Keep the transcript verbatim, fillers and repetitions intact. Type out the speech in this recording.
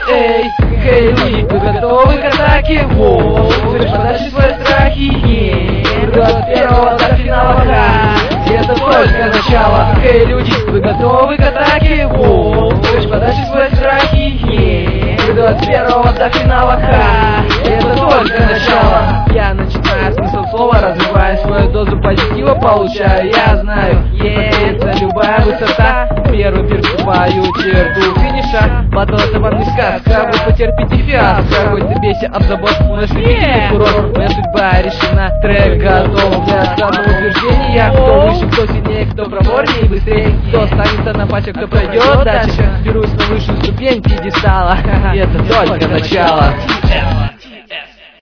эй, эй, люди, вы готовы к атаке? Воу, слышь, подальше свои страхи. Двадцать первого до финала, ха, это только начало. Эй, люди, вы готовы к атаке? Воу, слышь, подальше свои страхи. Двадцать первого до финала, ха, это только начало. Я начинаю смысл слова, развиваю свою дозу позитива, получаю, я знаю, покорится любая высота. Первый переступаю черту финиша. Батл это вам не сказка, вы потерпите фиаско. Хоть ты бейся об забор, наш любимый курорт. Моя судьба решена, трек готов для самоутверждения. Кто выше, кто сильнее, кто проворнее и быстрее, кто останется на паче, кто пройдет дальше. Берусь на высшую ступень пьедестала, и это только начало.